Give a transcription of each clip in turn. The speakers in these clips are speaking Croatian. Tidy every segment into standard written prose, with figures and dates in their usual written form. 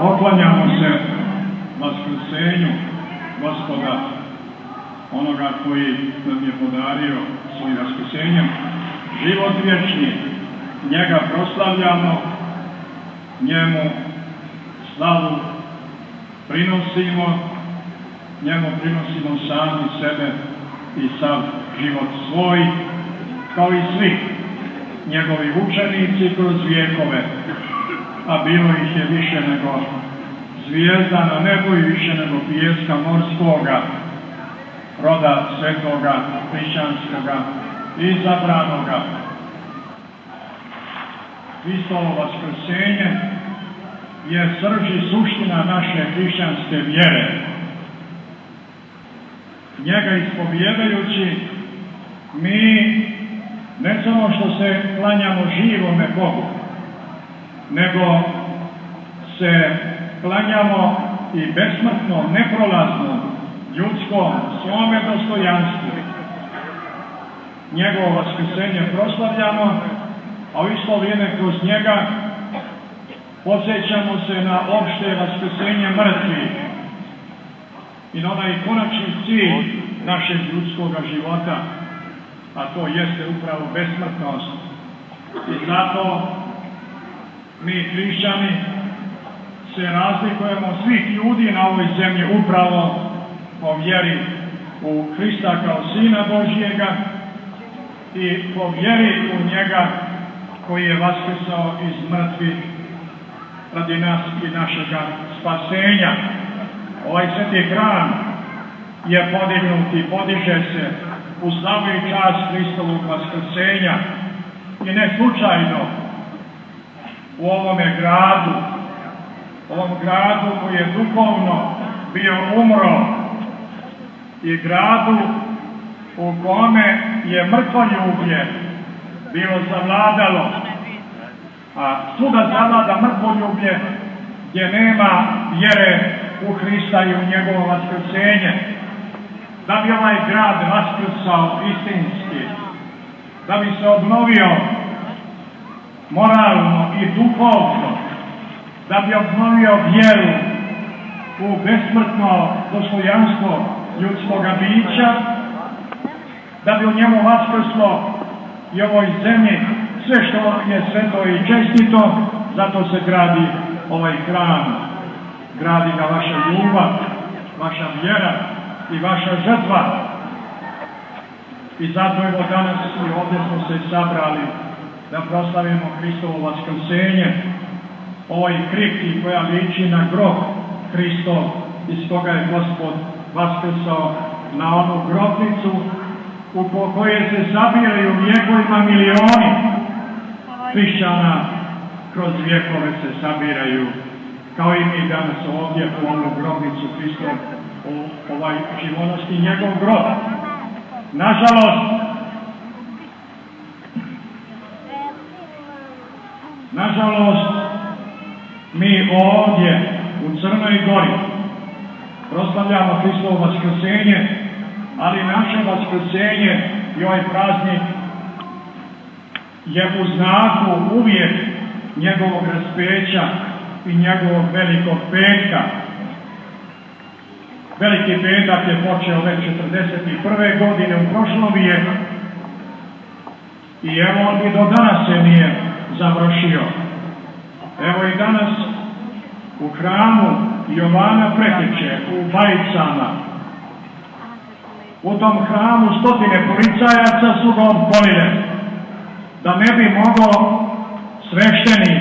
poklanjamo se vaskrsenju Gospoda, onoga koji nam je podario svojim vaskrsenjem život vječni. Njega proslavljamo, njemu slavu prinosimo, njemu prinosimo sami sebe i sav život svoj, kao i svi njegovi učenici kroz vjekove, a bilo ih je više nego zvijezda na nebu i više nego pijeska morskoga, roda svetoga, hrišćanskoga, izabranoga. Hristovo vaskrsenje je srž i suština naše hrišćanske vjere. Njega ispovjedajući, mi ne samo što se klanjamo živome Bogu, nego se klanjamo i besmrtnom, neprolaznom, ljudskom, svome dostojanstvu. Njegovo vaskrsenje proslavljamo, a u isto vrijeme kroz njega podsjećamo se na opšte vaskrsenje mrtvih i na onaj konačni cilj našeg ljudskog života, a to jeste upravo besmrtnost. I zato mi hrišćani se razlikujemo svih ljudi na ovoj zemlji upravo po vjeri u Hrista kao Sina Božjega i po vjeri u njega koji je vaskrsao iz mrtvih radi nas i našega spasenja. Ovaj sveti hram je podignut i podiže se u slavu i čast Hristovog vaskrsenja i ne slučajno u ovome gradu, ovom gradu koji je duhovno bio umro i gradu u kome je mrtvoljublje bilo zavladalo, a svuda zavlada mrtvoljublje gdje nema vjere u Hrista i u njegovo vaskrsenje. Da bi ovaj grad vaskrsao istinski, da bi se obnovio moralno i duhovno, da bi obnovio vjeru u besmrtno dostojanstvo ljudskoga bića, da bi u njemu vaskrslo i ovoj zemlji sve što je sveto i čestito, zato se gradi ovaj hram. Gradi ga vaša ljubav, vaša vjera i vaša žrtva. I zato evo danas i ovdje smo se sabrali da proslavimo Hristovo vaskrsenje, ovoj kripti koja liči na grob Hristov, iz toga je Gospod vaskrsao na onu grobnicu u kojoj se zabiraju vjekovima milioni hrišćana, kroz vjekove se sabiraju, kao i mi danas ovdje u onu grobnicu Hristov, u ovaj živonosti njegov grob. Nažalost, mi ovdje u Crnoj Gori proslavljamo Hristovo vaskrsenje, ali naše vaskrsenje i ovaj praznik je u znaku uvijek njegovog raspeća i njegovog velikog petka. Veliki petak je počeo već 41. godine u prošlom vijeku i evo i do danas se nije završio. Evo i danas u hramu Jovana Pretječe u Bajicama, u tom hramu stotine policajaca su ga opkolile, da ne bi mogao sveštenik,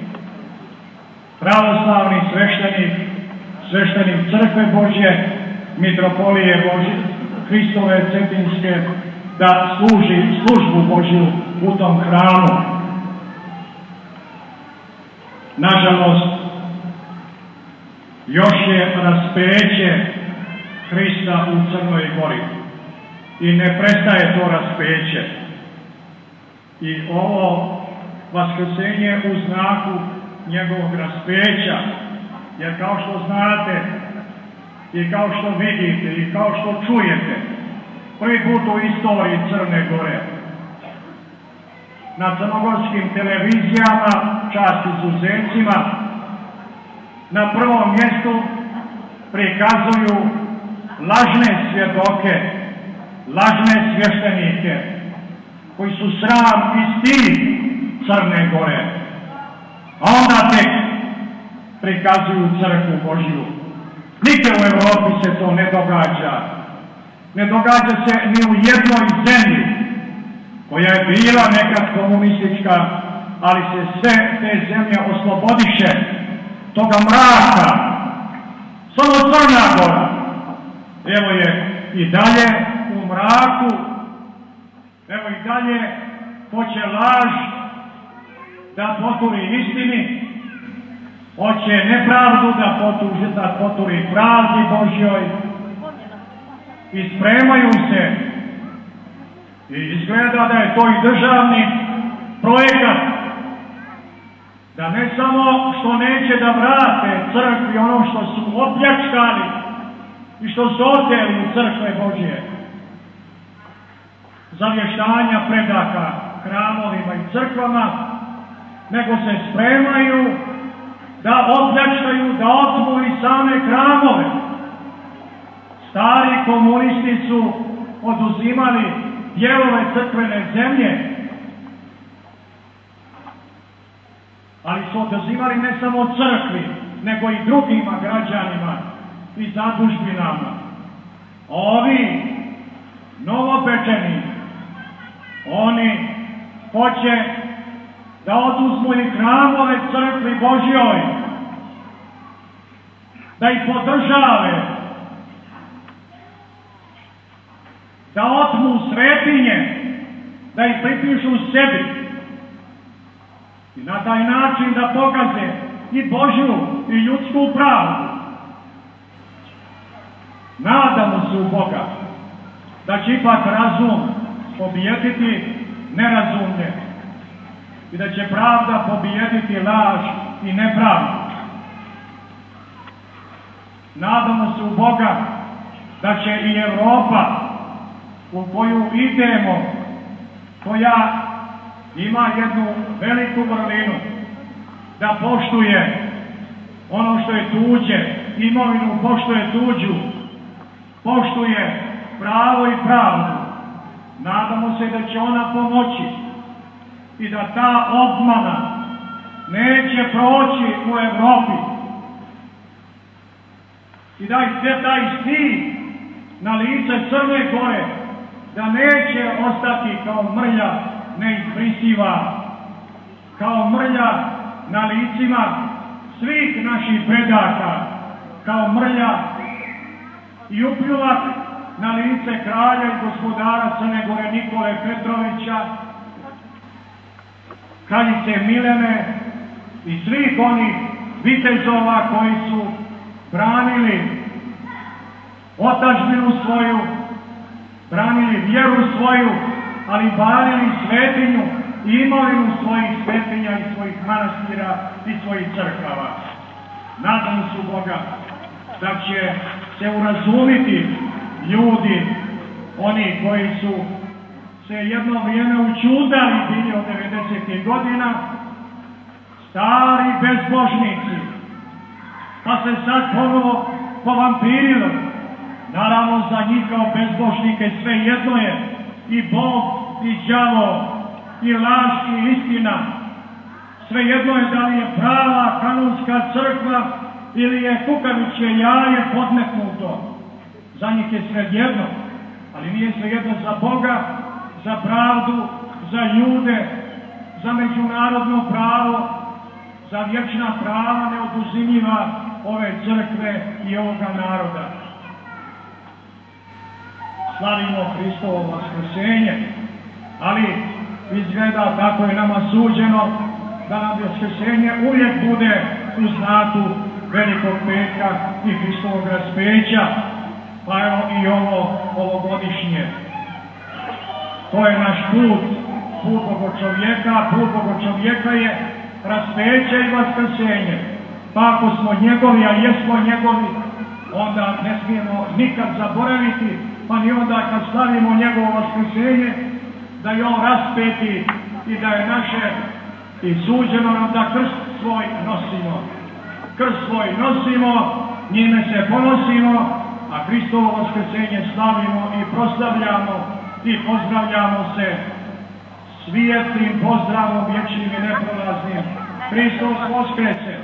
pravoslavni sveštenik Crkve Božje, mitropolije Božje, Hristove Cetinske, da služi službu Božju u tom hramu. Nažalost, još je raspeće Hrista u Crnoj Gori i ne prestaje to raspeće. I ovo vaskrsenje u znaku njegovog raspeća, jer kao što znate i kao što vidite i kao što čujete, prvi put u istoriji Crne Gore na crnogorskim televizijama, čast izuzecima, na prvom mjestu prikazuju lažne svjedoke, lažne svještenike, koji su sram i stid Crne Gore, a onda tek prikazuju crkvu Božju. Nigdje u Europi se to ne događa. Ne događa se ni u jednoj zemlji koja je bila nekad komunistička, ali se sve te zemlje oslobodiše toga mraka. Samo Crna Gora, evo je i dalje u mraku, evo i dalje hoće laž da poturi istini, hoće nepravdu da poturi pravdi Božjoj i spremaju se. I izgleda da je to i državni projekat, da ne samo što neće da vrate crkvi ono što su opljačkali i što su oteli u crkve Božje, zavještanja predaka hramovima i crkvama, nego se spremaju da opljačkaju, da otmu i same hramove. Stari komunisti su oduzimali dijelove crkvene zemlje, ali su oduzimali ne samo crkvi, nego i drugima građanima i zadužbinama. Ovi novopečeni, oni hoće da oduzmu i hramove crkvi Božjoj, da ih podržave, da otmu svetinje, da ih pripišu sebi i na taj način da pokaze i Božju i ljudsku pravdu. Nadamo se u Boga da će ipak razum pobijediti nerazumlje i da će pravda pobijediti laž i nepravdu. Nadamo se u Boga da će i Europa u koju idemo, koja ima jednu veliku vrlinu, da poštuje ono što je tuđe, imovinu poštuje tuđu, poštuje pravo i pravdu. Nadamo se da će ona pomoći i da ta obmana neće proći u Europi i da taj stid na lice Crne Gore da neće ostati kao mrlja neizbrisiva, kao mrlja na licima svih naših predaka, kao mrlja i upljuvak na lice kralja i gospodara Crne Gore Nikole Petrovića, kraljice Milene i svih onih vitezova koji su branili otadžbinu svoju, branili vjeru svoju, ali branili svetinju i imovinu svojih svetinja i svojih manastira i svojih crkava. Nadam se u Boga da će se urazumiti ljudi, oni koji su se jedno vrijeme učudali bili od 90. godina, stari bezbožnici, pa se sad ponovo povampirilo. Naravno, za njih kao bezbožnike sve jedno je i Bog i đavo i laž i istina. Sve jedno je da li je prava kanonska crkva ili je kukavičje jaje podmetnuto. Za njih je sve jedno, ali nije sve jedno za Boga, za pravdu, za ljude, za međunarodno pravo, za vječna prava neoduzimljiva ove crkve i ovoga naroda. Slavimo Hristovo vaskrsenje, ali izgleda tako je nama suđeno da nam vaskrsenje uvijek bude u znatu Velikog petka i Hristovog raspeća, pa evo i ovogodišnje. To je naš put Bogog čovjeka. Put Bogog čovjeka je raspeće i vaskrsenje. Pa ako smo njegovi, a jesmo njegovi, onda ne smijemo nikad zaboraviti, pa ni onda kad slavimo njegovo vaskrsenje, da je on raspeti i da je naše i suđeno nam da krst svoj nosimo. krst svoj nosimo, njime se ponosimo, a Hristovo vaskrsenje slavimo i proslavljamo i pozdravljamo se svijetlim pozdravom vječnim i neprolaznim. Hristos voskrese!